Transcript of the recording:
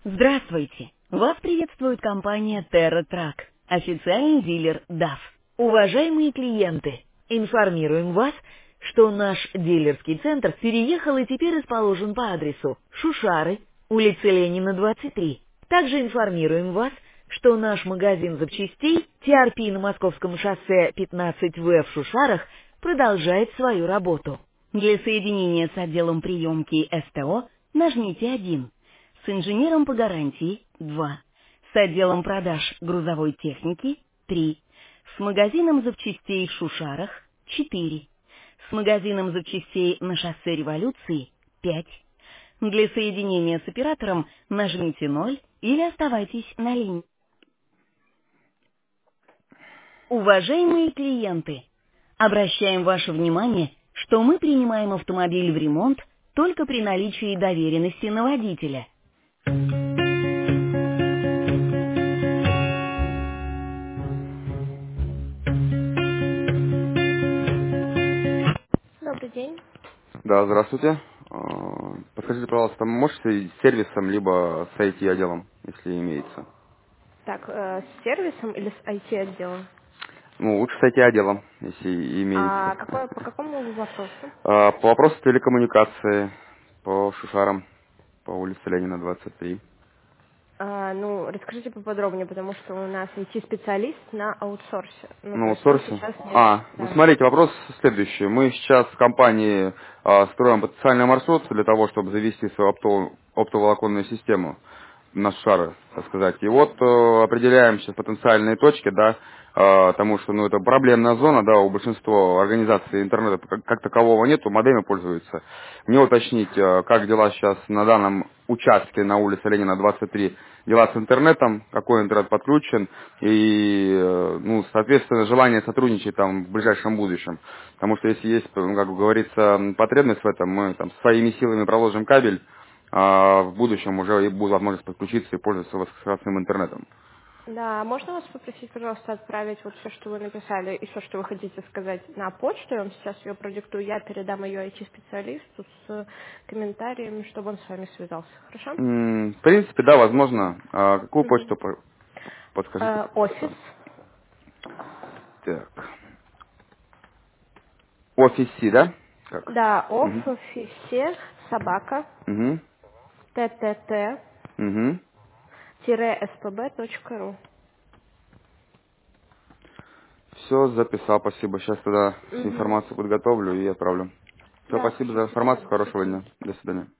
Здравствуйте! Вас приветствует компания TerraTrack, официальный дилер DAF. Уважаемые клиенты, информируем вас, что наш дилерский центр переехал и теперь расположен по адресу Шушары, улица Ленина, 23. Также информируем вас, что наш магазин запчастей TRP на Московском шоссе 15В в Шушарах продолжает свою работу. Для соединения с отделом приемки СТО нажмите 1. С инженером по гарантии 2. С отделом продаж грузовой техники 3. С магазином запчастей в Шушарах 4. С магазином запчастей на шоссе Революции 5. Для соединения с оператором нажмите 0 или оставайтесь на линии. Уважаемые клиенты, обращаем ваше внимание, что мы принимаем автомобиль в ремонт только при наличии доверенности на водителя. Добрый день. Да, здравствуйте. Подскажите, пожалуйста, можете с сервисом, либо с IT-отделом, если имеется? Так, с сервисом или с IT-отделом? Ну, лучше с IT-отделом, если имеется. По какому вопросу? По вопросу телекоммуникации, по Шушарам, по улице Ленина, 23. Расскажите поподробнее, потому что у нас IT-специалист на аутсорсе. То Ну, есть он аутсорсе. сейчас здесь, Ну да. смотрите, вопрос следующий. Мы сейчас в компании строим потенциальный маршрут для того, чтобы завести свою оптоволоконную систему на шары, так сказать. И вот определяем сейчас потенциальные точки, да, потому что, это проблемная зона, да, у большинства организаций интернета как такового нету, модемы пользуются. Мне уточнить, как дела сейчас на данном участке на улице Ленина, 23, дела с интернетом, какой интернет подключен, и, соответственно, желание сотрудничать там в ближайшем будущем. Потому что если есть, как говорится, потребность в этом, мы там своими силами проложим кабель, а в будущем уже и будет возможность подключиться и пользоваться скоростным интернетом. Да, можно вас попросить, пожалуйста, отправить вот все, что вы написали, и все, что вы хотите сказать, на почту. Я вам сейчас ее продиктую, я передам ее IT-специалисту с комментариями, чтобы он с вами связался. Хорошо? В принципе, да, возможно. Какую Мгм. почту подскажите, Офис. пожалуйста? Так. Офиси, да? Как? Да, Угу. офисе собака Угу. Угу. ttt-spb.ru. Все, записал, спасибо. Сейчас тогда всю Угу. информацию подготовлю и отправлю. Все, Да, спасибо за спасибо. информацию, До хорошего свидания. дня. До свидания.